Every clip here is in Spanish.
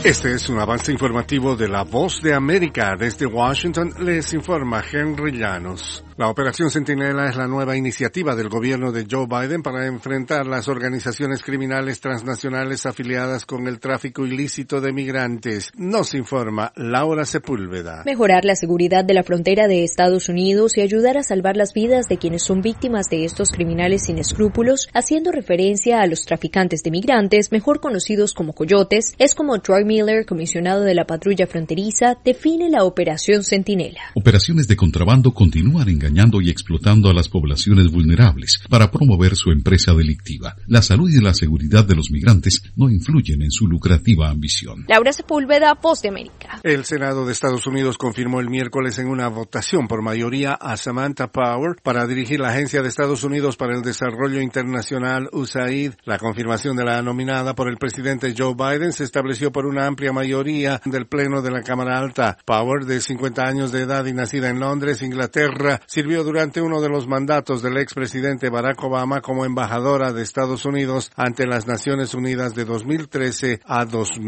Este es un avance informativo de La Voz de América. Desde Washington les informa Henry Llanos. La Operación Centinela es la nueva iniciativa del gobierno de Joe Biden para enfrentar las organizaciones criminales transnacionales afiliadas con el tráfico ilícito de migrantes. Nos informa Laura Sepúlveda. Mejorar la seguridad de la frontera de Estados Unidos y ayudar a salvar las vidas de quienes son víctimas de estos criminales sin escrúpulos, haciendo referencia a los traficantes de migrantes, mejor conocidos como coyotes, es como Troy Miller, comisionado de la patrulla fronteriza, define la Operación Centinela. Operaciones de contrabando continúan engañando y explotando a las poblaciones vulnerables para promover su empresa delictiva. La salud y la seguridad de los migrantes no influyen en su lucrativa ambición. Laura Sepúlveda, Voz de América. El Senado de Estados Unidos confirmó el miércoles en una votación por mayoría a Samantha Power para dirigir la Agencia de Estados Unidos para el Desarrollo Internacional, USAID. La confirmación de la nominada por el presidente Joe Biden se estableció por una amplia mayoría del Pleno de la Cámara Alta. Power, de 50 años de edad y nacida en Londres, Inglaterra, sirvió durante uno de los mandatos del expresidente Barack Obama como embajadora de Estados Unidos ante las Naciones Unidas de 2013 a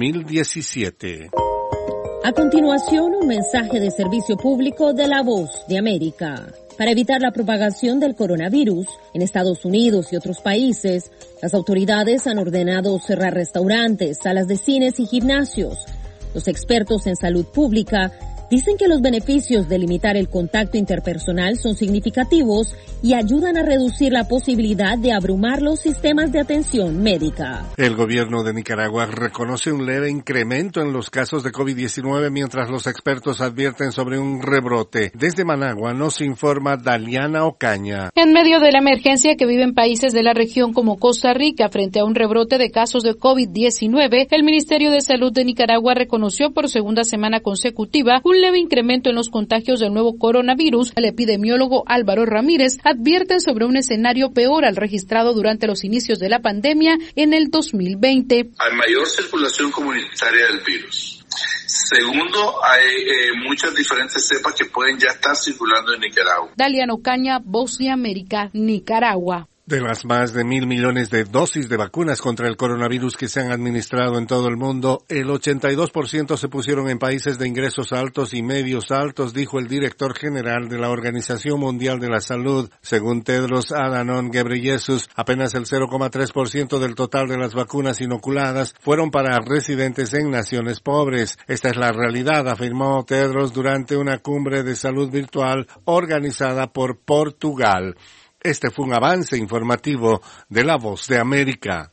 2017. A continuación, un mensaje de servicio público de La Voz de América. Para evitar la propagación del coronavirus en Estados Unidos y otros países, las autoridades han ordenado cerrar restaurantes, salas de cines y gimnasios. Los expertos en salud pública dicen que los beneficios de limitar el contacto interpersonal son significativos y ayudan a reducir la posibilidad de abrumar los sistemas de atención médica. El gobierno de Nicaragua reconoce un leve incremento en los casos de COVID-19 mientras los expertos advierten sobre un rebrote. Desde Managua nos informa Daliana Ocaña. En medio de la emergencia que viven países de la región como Costa Rica frente a un rebrote de casos de COVID-19, el Ministerio de Salud de Nicaragua reconoció por segunda semana consecutiva un leve incremento en los contagios del nuevo coronavirus. El epidemiólogo Álvaro Ramírez advierte sobre un escenario peor al registrado durante los inicios de la pandemia en el 2020. Hay mayor circulación comunitaria del virus. Segundo, hay muchas diferentes cepas que pueden ya estar circulando en Nicaragua. Daliana Ocaña, Voz de América, Nicaragua. De las más de 1.000 millones de dosis de vacunas contra el coronavirus que se han administrado en todo el mundo, el 82% se pusieron en países de ingresos altos y medios altos, dijo el director general de la Organización Mundial de la Salud. Según Tedros Adhanom Ghebreyesus, apenas el 0,3% del total de las vacunas inoculadas fueron para residentes en naciones pobres. Esta es la realidad, afirmó Tedros durante una cumbre de salud virtual organizada por Portugal. Este fue un avance informativo de La Voz de América.